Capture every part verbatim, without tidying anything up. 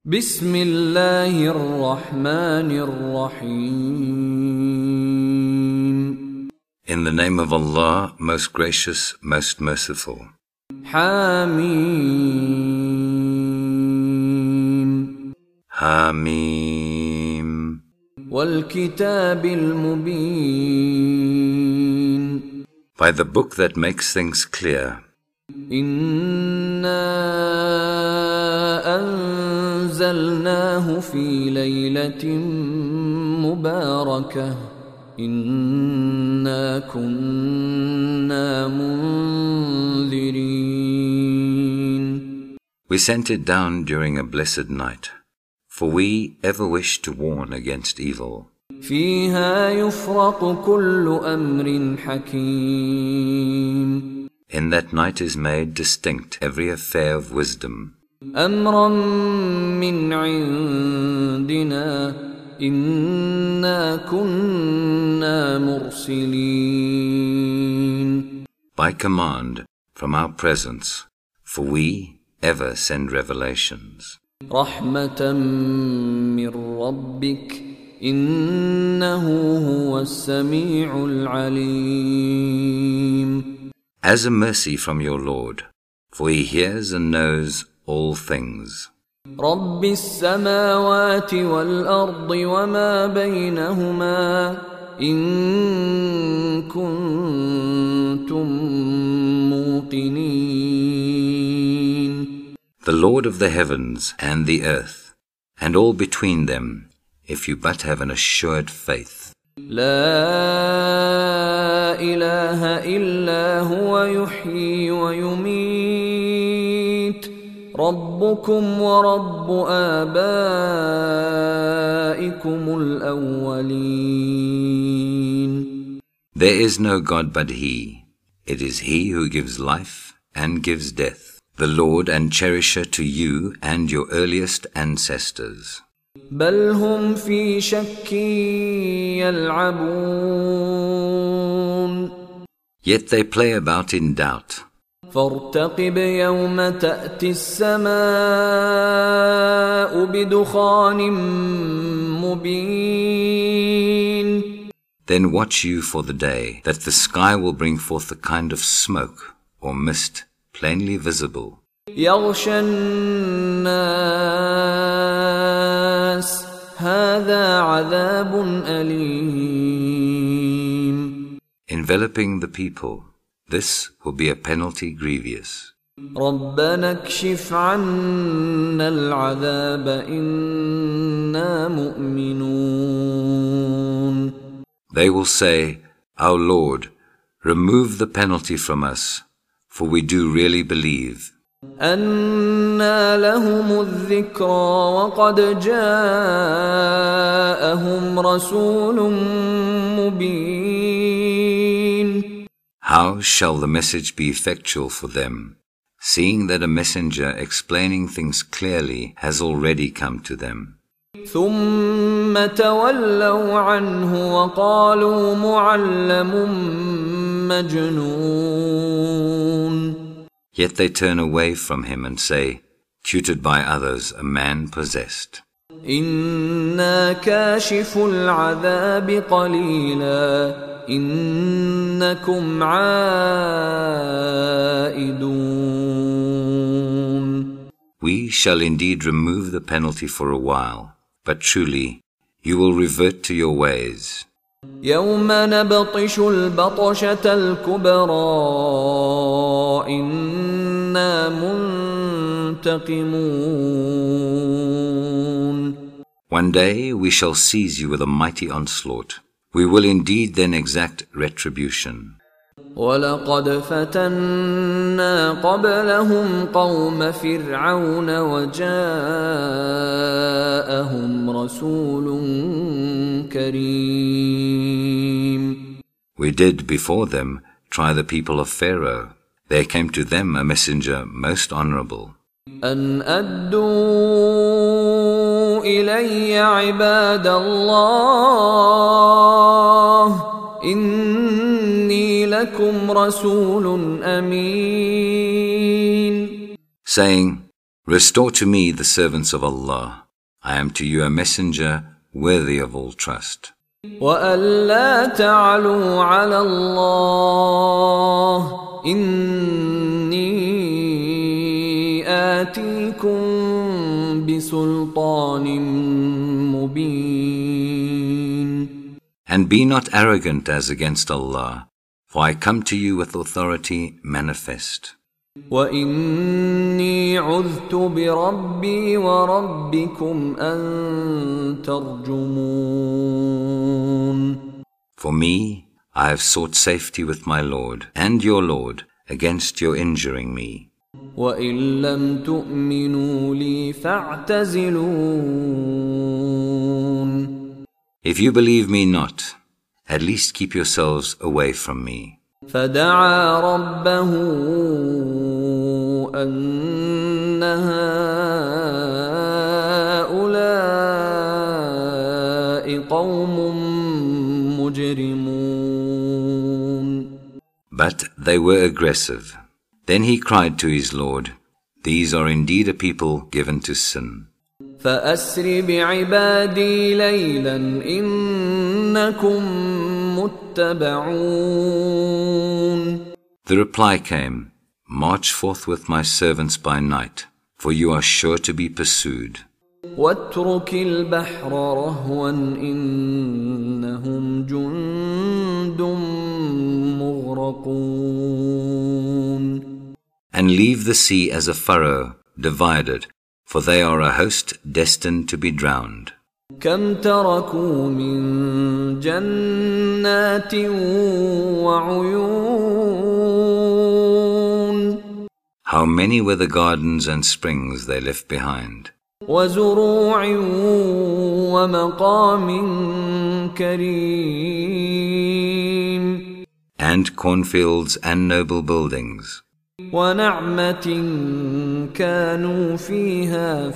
بسم الله الرحمن الرحيم. In the name of Allah, most gracious, most merciful. حاميم Hamim. والكتاب المبين. By the book that makes things clear. إنا أنزلناه في ليلة مباركة إنا كنا منذرين. We sent it down during a blessed night, for we ever wish to warn against evil. فيها يفرق كل أمر حكيم. In that night is made distinct every affair of wisdom. أمرا من عندنا إنا كنا مرسلين. By command, from our presence, for we ever send revelations. رحمة من ربك إنه هو السميع العليم. As a mercy from your Lord, for he hears and knows all things. رب السماوات والأرض وما بينهما إن كنتم موقنين. The Lord of the heavens and the earth, and all between them, if you but have an assured faith. لا إله إلا هو يحيي ويميت ربكم ورب آبائكم الأولين. There is no God but He. It is He who gives life and gives death, the Lord and cherisher to you and your earliest ancestors. بل هم في شك يلعبون. Yet they play about in doubt. فارتقب يوم تأتي السماء بدخان مبين. Then watch you for the day that the sky will bring forth a kind of smoke or mist plainly visible. يغشى الناس هذا عذاب أليم. Enveloping the people, this will be a penalty grievous. ربنا اكشف عنا العذاب إنا مؤمنون. They will say, Our Lord, remove the penalty from us, for we do really believe. أنى لهم الذكرى وقد جاءهم رسول مبين. How shall the message be effectual for them, seeing that a messenger explaining things clearly has already come to them? ثم تولوا عنه وقالوا معلم مجنون. Yet they turn away from him and say, tutored by others, a man possessed. إنا كاشف العذاب قليلا إنكم عائدون. We shall indeed remove the penalty for a while, but truly you will revert to your ways. يوم نبطش البطشة الكبرى إنا منتقمون. One day we shall seize you with a mighty onslaught. We will indeed then exact retribution. ولقد فتنا قبلهم قوم فرعون وجاءهم رسول كريم. We did before them try the people of Pharaoh. There came to them a messenger most honorable. أن أدوا إلي عباد الله إني لكم رسول أمين. Saying, Restore to me the servants of Allah. I am to you a messenger worthy of all trust. وَأَلَّا تَعْلُوا عَلَى اللَّهِ إِنِّي آتِيكُمْ بِسُلْطَانٍ مُبِينٍ. And be not arrogant as against Allah, for I come to you with authority manifest. وَإِنِّي عُذْتُ بِرَبِّي وَرَبِّكُمْ أَن تَرْجُمُونَ. For me, I have sought safety with my Lord and your Lord against your injuring me. وَإِن لَّمْ تُؤْمِنُوا لِي فَاعْتَزِلُونِ. If you believe me not, at least keep yourselves away from me. فَدَعَا رَبَّهُ أَنَّ هَٰؤُلَاءِ قَوْمٌ مُجْرِمُونَ. But they were aggressive. Then he cried to his Lord, these are indeed a people given to sin. فَأَسْرِ بِعِبَادِي لَيْلًا إِنَّكُمْ مُتَّبَعُونَ. The reply came, march forth with my servants by night, for you are sure to be pursued. وَاتْرُكِ الْبَحْرَ رَهْوًا إِنَّهُمْ جُندٌ مُغْرَقُونَ. And leave the sea as a furrow, divided, for they are a host destined to be drowned. كَمْ تَرَكُوا مِنْ جَنَّاتٍ وَعُيُونٍ. How many were the gardens and springs they left behind. وَزُرُوعٍ وَمَقَامٍ كَرِيمٍ. And cornfields and noble buildings. وَنَعْمَةٍ كَانُوا فِيهَا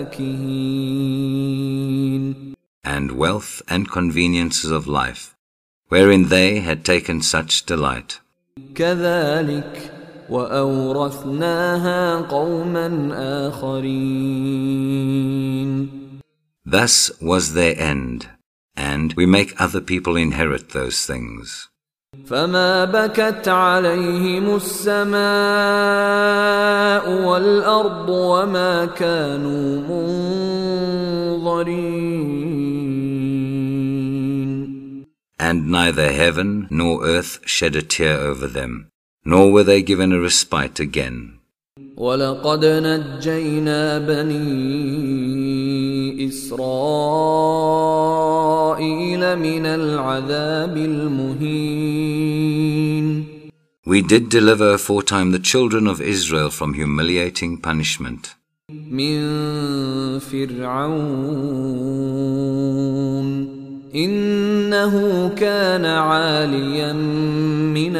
فَاكِهِينَ. And wealth and conveniences of life, wherein they had taken such delight. كَذَلِكَ وَأَوْرَثْنَاهَا قَوْمًا آخَرِينَ. Thus was their end, and we make other people inherit those things. فَمَا بَكَتْ عَلَيْهِمُ السَّمَاءُ وَالْأَرْضُ وَمَا كَانُوا مُنظَرِينَ. And neither heaven nor earth shed a tear over them, nor were they given a respite again. وَلَقَدْ نَجَّيْنَا بَنِي إِسْرَائِيلَ مِنَ الْعَذَابِ الْمُهِينِ. We did deliver aforetime the children of Israel from humiliating punishment. مِنْ فِرْعَوْنَ إِنَّهُ كَانَ عَالِيًا مِنَ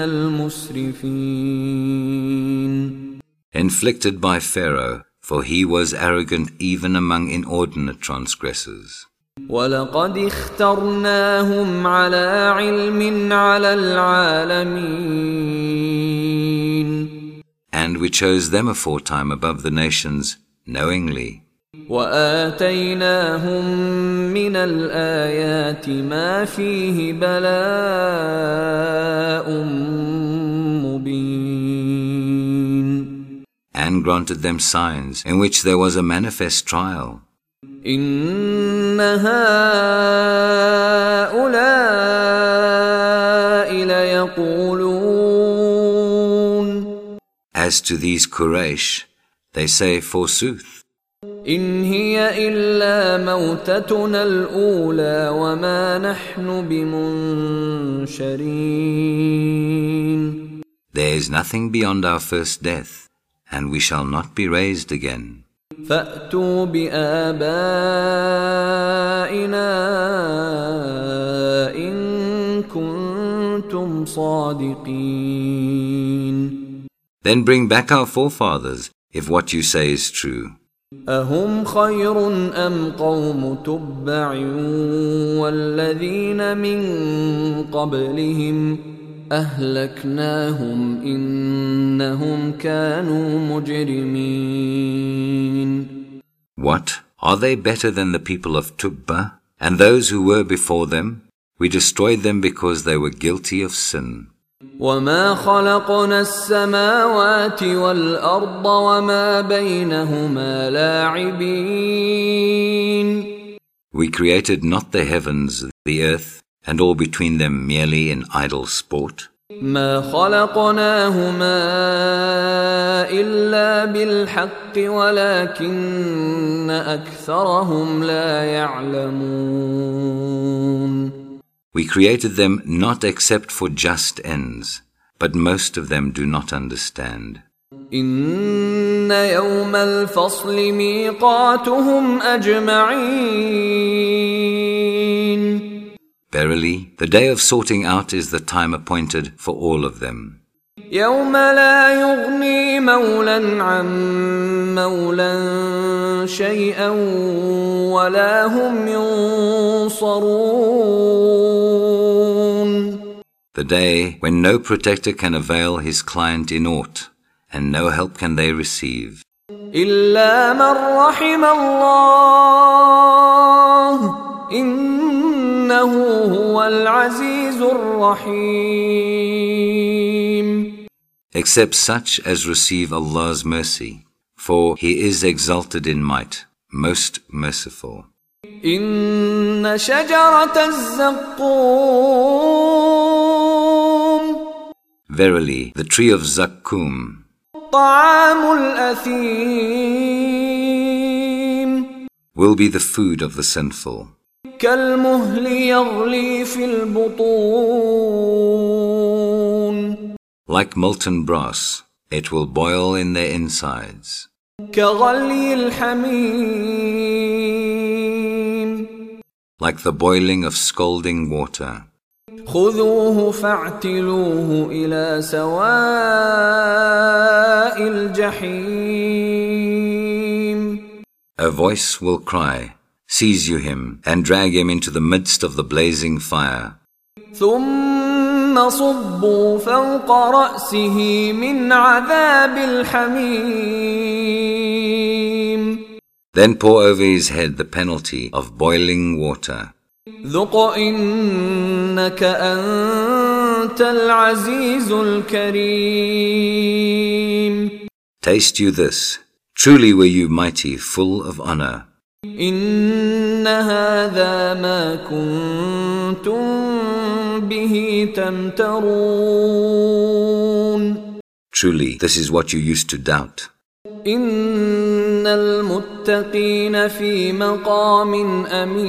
الْمُسْرِفِينَ. Inflicted by Pharaoh, for he was arrogant even among inordinate transgressors. وَلَقَدِ اخْتَرْنَاهُمْ عَلَى عِلْمٍ عَلَى الْعَالَمِينَ. And we chose them aforetime above the nations, knowingly. وَآتَيْنَاهُمْ مِنَ الْآيَاتِ مَا فِيهِ بَلَاءٌ مُبِينٌ. And granted them signs in which there was a manifest trial. إِنَّ هَٰؤُلَاءِ لَيَقُولُونَ. As to these Quraysh, they say forsooth, إِنْ هِيَ إِلَّا مَوْتَتُنَا الْأُولَى وَمَا نَحْنُ بِمُنشَرِينَ. there is nothing beyond our first death, and we shall not be raised again. فَأْتُوا بِآبَائِنَا إِن كُنتُمْ صَادِقِينَ. Then bring back our forefathers, if what you say is true. أَهُمْ خَيْرٌ أَمْ قَوْمُ تُبَّعٍ وَالَّذِينَ مِنْ قَبْلِهِمْ أهلكناهم إنهم كانوا مجرمين. What? Are they better than the people of Tubba and those who were before them? We destroyed them because they were guilty of sin. وَمَا خَلَقْنَا السَّمَاوَاتِ وَالْأَرْضَ وَمَا بَيْنَهُمَا لَاعِبِينَ. We created not the heavens, the earth, and all between them merely in idle sport. مَا خَلَقْنَاهُمَا إِلَّا بِالْحَقِّ وَلَكِنَّ أَكْثَرَهُمْ لَا يَعْلَمُونَ. We created them not except for just ends, but most of them do not understand. إِنَّ يَوْمَ الْفَصْلِ مِيقَاتُهُمْ أَجْمَعِينَ. Verily, the day of sorting out is the time appointed for all of them. يَوْمَ لَا يُغْنِي مَوْلًى عَن مَوْلًى شَيْئًا وَلَا هُمْ يُنصَرُونَ. The day when no protector can avail his client in aught, and no help can they receive. إِلَّا مَنْ رَحِمَ اللَّهُ إِنَّهُ هُوَ الْعَزِيزُ الرَّحِيمُ. Except such as receive Allah's mercy, for He is exalted in might, most merciful. إِنَّ شَجَرَةَ الزَّقُّومِ. Verily, the tree of Zakkum, طَعَامُ الْأَثِيمِ, will be the food of the sinful. كَالْمُهْلِ يَغْلِي فِي الْبُطُونِ. Like molten brass, it will boil in their insides. كَغَلْيِ الْحَمِيمِ. Like the boiling of scalding water. خُذُوهُ فَاعْتِلُوهُ إِلَى سَوَاءِ الْجَحِيمِ. A voice will cry, "Seize you him, and drag him into the midst of the blazing fire." ثُمَّ صُبُّوا فَوْقَ رَأْسِهِ مِنْ عَذَابِ الْحَمِيمِ. Then pour over his head the penalty of boiling water. ذُقْ إِنَّكَ أَنْتَ الْعَزِيزُ الْكَرِيمُ. Taste you this. Truly were you mighty, full of honor. إِنَّ هَذَا مَا كُنْتُمْ بِهِ تَمْتَرُونَ. Truly, this is what you used to doubt. إِنَّ الْمُتَّقِينَ فِي مَقَامٍ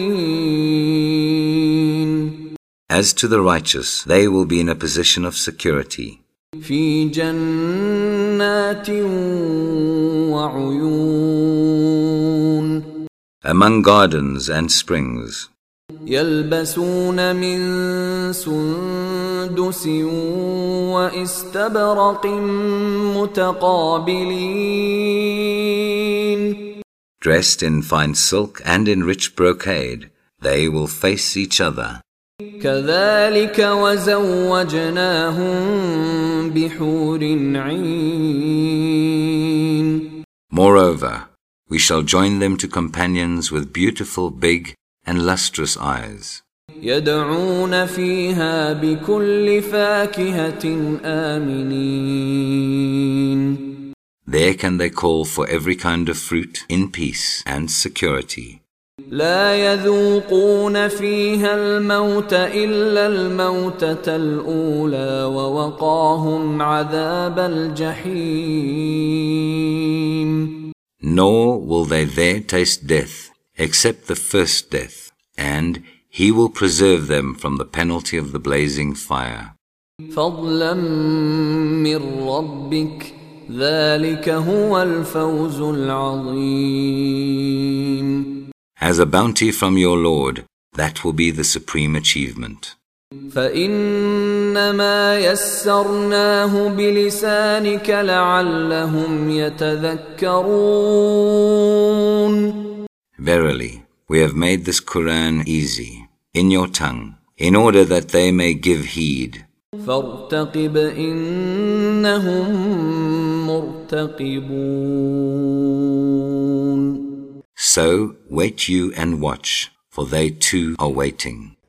أَمِينٍ. As to the righteous, they will be in a position of security. في جنات وعيون. Among gardens and springs. يلبسون من سندس وإستبرق متقابلين. Dressed in fine silk and in rich brocade, they will face each other. كذلك وزوجناهم بحور عين. Moreover, we shall join them to companions with beautiful, big, and lustrous eyes. يدعون فيها بكل فاكهة آمنين. There can they call for every kind of fruit in peace and security. لا يذوقون فيها الموت إلا الموتة الأولى ووقاهم عذاب الجحيم. Nor will they there taste death, except the first death, and He will preserve them from the penalty of the blazing fire. فضلا من ربك ذلك هو الفوز العظيم. As a bounty from your Lord, that will be the supreme achievement. فإنما يسرناه بلسانك لعلهم يتذكرون. Verily, we have made this Quran easy, in your tongue, in order that they may give heed. فارتقب إنهم مرتقبون. So wait you and watch, for they too are waiting.